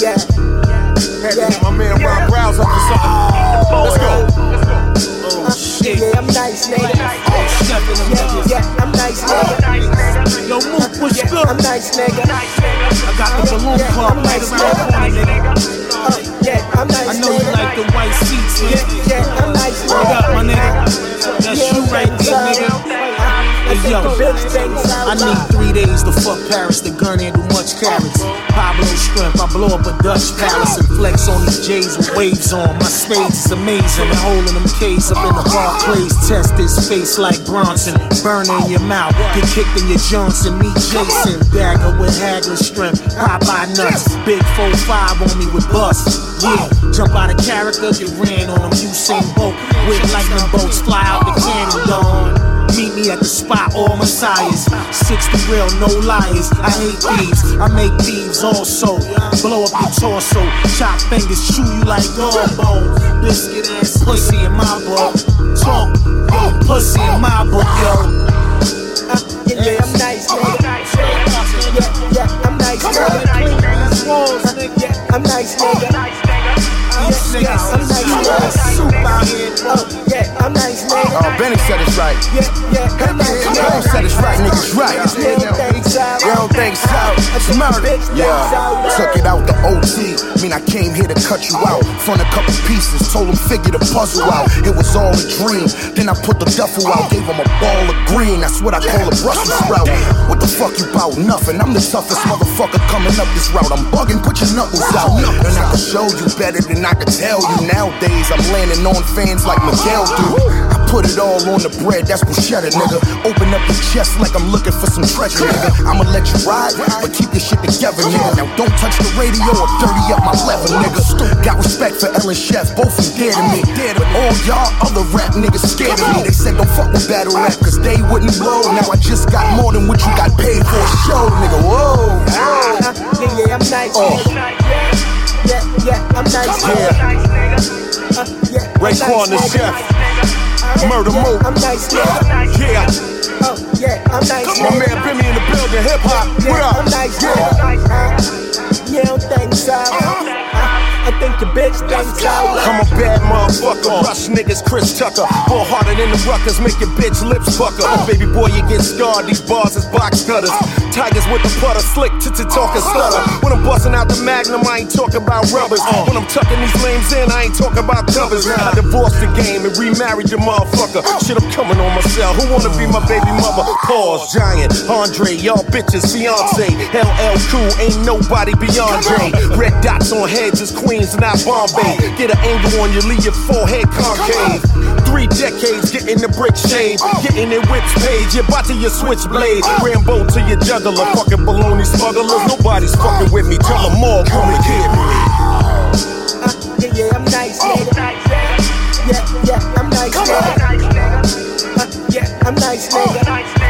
My man Ron Browse up for something. Let's go. Oh shit. Yeah, I'm nice, nigga. Yeah, I'm nice, nigga. Yo, Mook, what's good? I'm nice, nigga. I got the balloon park right around the corner, nigga. Yeah, I'm nice, I know you like the white seats, nigga. Yeah, I'm nice, nigga. What up, my nigga? That's you right there, nigga. Hey, yo, I need 3 days to fuck Paris. The gun ain't do much carrots. Pablo Shrimp, I blow up a Dutch palace and flex on these J's with waves on. My spades is amazing. And holding them K's up in the bar plays. Test his face like Bronson. Burn in your mouth, get kicked in your Johnson. Meet Jason, dagger with Hagler strength. Popeye nuts, big 4-5 on me with bust. Yeah, jump out of character, get ran on them Usain Bolt. With lightning bolts, fly out the cannon dawn. Meet me at the spot, all messiahs. 60 real, no liars. I hate thieves, I make thieves also. Blow up your torso, chop fingers, chew you like gumbo. Biscuit ass pussy in my book. Talk, pussy in my book, yo. Yeah, I'm nice, nigga. Yeah, I'm nice, nigga. Yeah, I'm nice, nigga. Yeah, I'm nice, nigga. Yeah, I'm nice, nigga. Benny said it's right. Yeah, I'm nice, nigga. Benny said it's right, niggas right. You don't think so? It's murder. Yeah, took it out the OT. Mean I came here to cut you out. Front a couple pieces, told him figure the puzzle out. It was all a dream. Then I put the duffel out, gave him a ball of green. That's what I call a Brussels sprout. What the fuck you bout? Nothing. I'm the toughest motherfucker coming up this route. I'm bugging, put your knuckles out. And I can show you better than I can tell you. Nowadays I'm landing on fans like Miguel do. I put it all on the bread, that's bruschetta, nigga. Open up your chest like I'm looking for some treasure, nigga. I'ma let you ride, but keep your shit together, nigga. Now don't touch the radio or dirty up my leather, nigga. Got respect for Ellen Chef, both of them dear to me. But all y'all other rap niggas scared of me. They said don't fuck with battle rap, cause they wouldn't blow. Now I just got more than what you got paid for a show, nigga. Whoa. Yeah, I'm nice, nigga. Yeah, I'm nice, nigga. Raekwon the Chef. Murder Mook. I'm nice, nigga. Yeah. I'm nice, nigga. My man Bimmy in the building, hip hop. What up? I'm nice, nigga. You don't think so? I think your bitch thinks so. I'm a bad motherfucker, rush niggas, Chris Tucker. Ball harder than the ruckers, make your bitch lips pucker. Baby boy, you get scarred, these bars is box cutters. Tigers with the putter, slick to talk and stutter. When I'm busting out the Magnum, I ain't talking about rubbers. When I'm tucking these lames in, I ain't talking about covers. I divorced the game and remarried the motherfucker. Shit, I'm coming on myself. Who wanna be my baby mother? Pause, Giant, Andre, y'all bitches, fiance. LL Cool, ain't nobody beyond Jay. Red dots on heads is Queens, not Bombay. Get an angle on you, leave your forehead concave. 3 decades, getting the brick shade. Getting it whips page, your body your switchblade. Rambo to your juggler, fucking baloney smugglers. Nobody's fucking with me, tell them all, come and get me. Yeah, I'm nice, nigga. Yeah, I'm nice, nigga. Yeah, I'm nice, nigga.